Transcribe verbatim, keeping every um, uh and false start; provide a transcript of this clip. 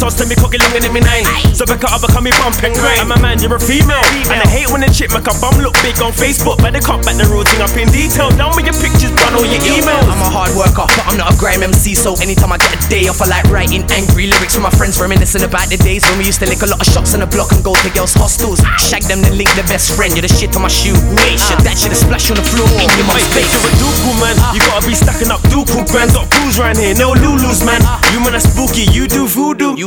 sauce to me cookie long in me nine. So back up, become me bump and grind. I'm a man, you're a female. And I hate when the chick make a bum look big on Facebook. Better cut back the routine up in detail. Down with your pictures, run all your emails. I'm a hard worker, but I'm not a grime M C. So anytime I get a day off, I like writing angry lyrics for my friends, reminiscing about the days when we used to lick a lot of shots on the block and go to girls' hostels. Shag them, then link the best friend. You're the shit on my shoe. Nation, that shit a splash on the floor in your mum's face. You're a ducal man. You gotta be stacking up ducal grands. Got fools round here, no Lulus man. You man are spooky, you do voodoo.